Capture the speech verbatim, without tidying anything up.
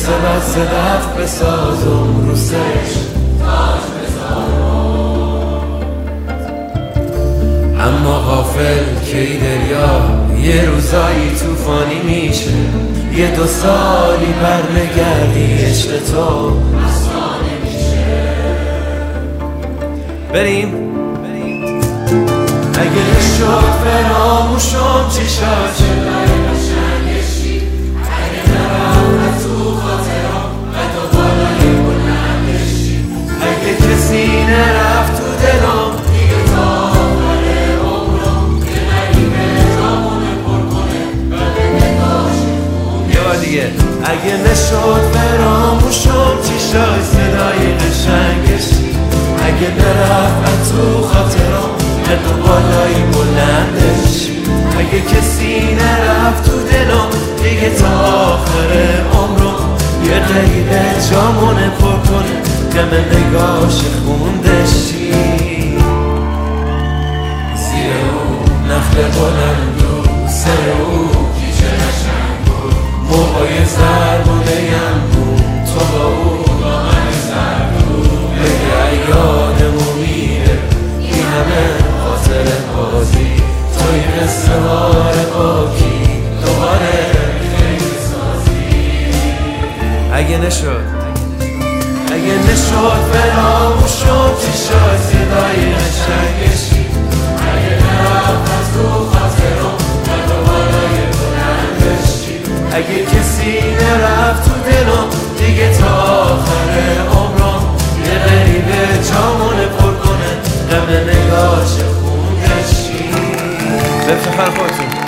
قصه بس دفت بسازم رو سرش تاج بذارم. اما غافل کی دریا یه روزایی توفانی میشه، یه دو سالی برنگردی عشق تو اصلا نمیشه. بریم اگه شد فراموشم چی شد، چرای قشنگشی اگه نرم تو خاطرم و تو بالای بلندشی، اگه کسی نرفت تو دلم دیگه تا آخر عمرم یه غریبه جامونه پر کنه و به نگاش خون. یه بار دیگه اگه نشد فراموشم چی شد، صدای قشنگشی اگه نرفت تو خاطرم تو بالای بلندش، اگه کسی نرفت تو دلم دیگه تا آخر عمرم یه غریبه جامونه پر کنه دم نگاش خوندشی. زیر او نخل بلند و سر او کیچه قشنگ بود، موهای زربونه یمون تو با او با من زرد بود. بگه یادمو میره این همه خاطر بازی توی قصه هار باکی دوباره خیلی سازی. اگه نشد اگه نشد فراموشم چی شد، صدای قشنگشی اگه نرفت از تو خاطرم و دوباره بلندشی، اگه کسی نرفت تو دلم دیگه تا آخر عمرم یه غریبه جامونه پر کنه غم نگاش خوندشی. بفخر خودتون.